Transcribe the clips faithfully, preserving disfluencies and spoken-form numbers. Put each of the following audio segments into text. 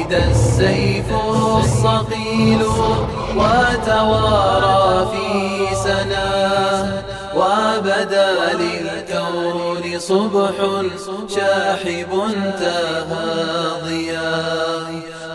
أغمد السيف الصقيل وتوارى في سناه، وبدا للكون صبح شاحب انتهى ضياه،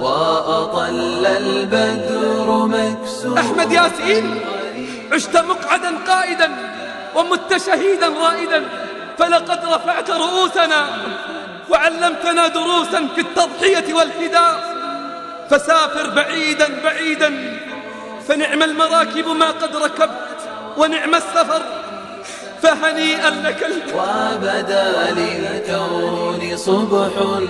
وأطل البدر مكسور. أحمد ياسين، عشت مقعدا قائدا ومت شهيدا رائدا، فلقد رفعت رؤوسنا وعلمتنا دروسا في التضحية والفداء. فسافر بعيدا بعيدا، فنعم المراكب ما قد ركبت ونعم السفر، فهنيئا لك. وبدا للكون صبح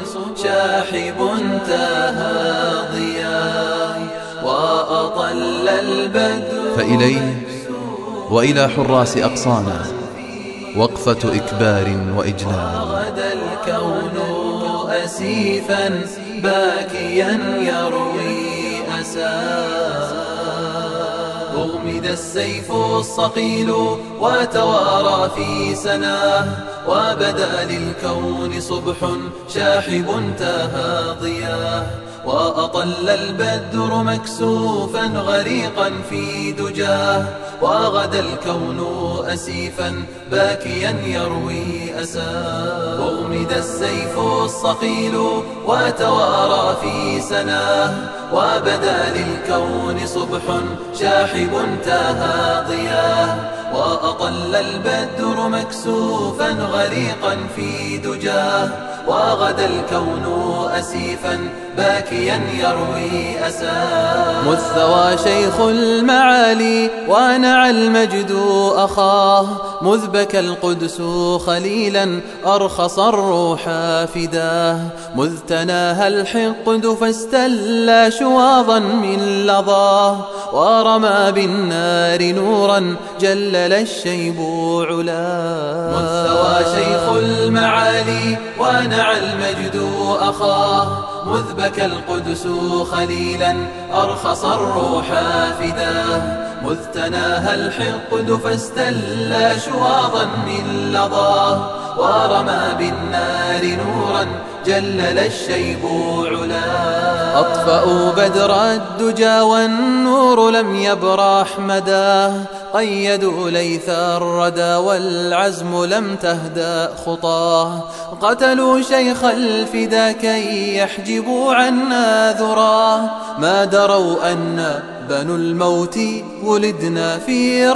شاحب انتهى ضياه، وأطل البدر. فإليه وإلى حراس أقصانا وقفة إكبار وإجلال. وغدا الكون أسيفا باكيا يروي أساه، أغمد السيف الصقيل وتوارى في سناه، وبدا للكون صبح شاحب انتهى ضياه، وأطل البدر مكسوفا غريقا في دجاه، وغدا الكون أسيفا باكيا يروي أساه، أغمد السيف الصقيل وتوارى في سناه، وبدا للكون صبح شاحب انتهى ضياه، وأطل البدر مكسوفا غريقا في دجاه، وغدا الكون أسيفا باكيا يروي أساه. مذ ثوى شيخ المعالي ونعى المجد أخاه، مذ بكى القدس خليلا أرخص الروح فداه، مذ تناهى الحقد فاستلى شواظا من لظاه، ورمى بالنار نورا جلل الشيب علاه. مذ ثوى شيخ المعالي ونعى المجد أخاه، مذ بكى القدس خليلا أرخص الروح فداه، مذ تناهى الحقد فاستلى شواظا من لظاه، ورمى بالنار نورا جلل الشيب علاه. أطفأوا بدر الدجى والنور لم يبرح مداه، قيدوا ليث الردى والعزم لم تهدأ خطاه، قتلوا شيخ الفدا كي يحجبوا عنا ذراه، ما دروا أن بنو الموت ولدنا في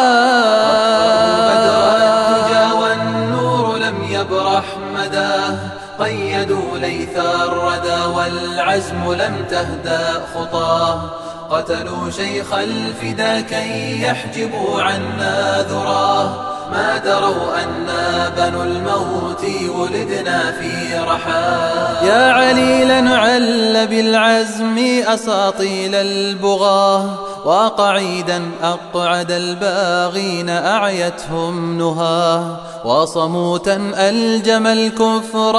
رحاه. بدر الدجى والنور لم يبرح مداه، قيدوا ليث الردى والعزم لم تهدأ خطاه، قتلوا شيخ الفدا كي يحجبوا عنا ذراه، ما دروا أنا بنو الموت ولدنا في رحاه. يا عليلا عل بالعزم أساطيل البغاه، وقعيدا أقعد الباغين أعيتهم نهاه، وصموتا ألجم الكفر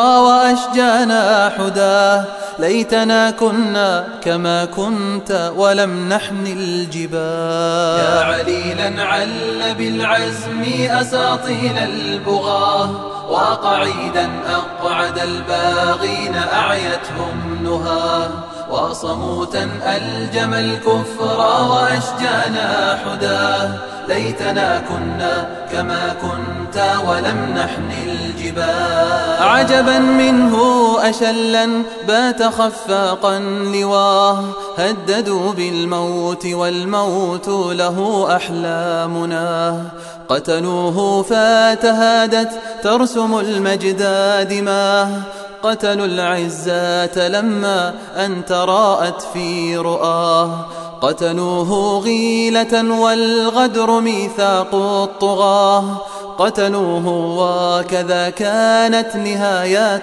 وأشجانا حداه، ليتنا كنا كما كنت ولم نحن الجباه. يا عليلا عل بالعزم أساطيل البغاه، وقعيدا أقعد الباغين أعيتهم نهاه، وصموتا ألجم الكفر وأشجانا حداه، ليتنا كنا كما كنت ولم نحن الجباه. عجبا منه أشلا بات خفاقا لواه، هددوا بالموت والموت له أحلامنا، قتلوه فتهادت ترسم المجد دماه، قتلوا العزات لما أن تراءت في رؤاه، قتلوه غيلة والغدر ميثاق الطغاة، قتلوه وكذا كانت نهايات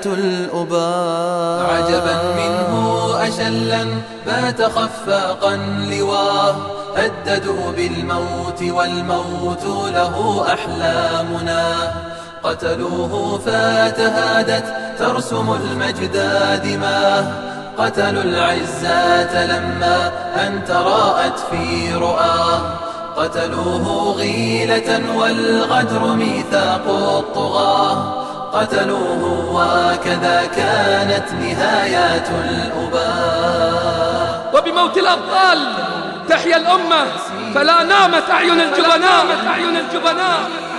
الأباء. عجبا منه أشلا بات خفاقا لواه، هددوا بالموت والموت له أحلامنا، قتلوه فتهادت ترسم المجد دماه، قتلوا العزات لما أن تراءت في رؤاه، قتلوه غيلة والغدر ميثاق الطغاة، قتلوه وكذا كانت نهايات الأباء. وبموت الأبطال تحيا الأمة، فلا نامت أعين الجبناء.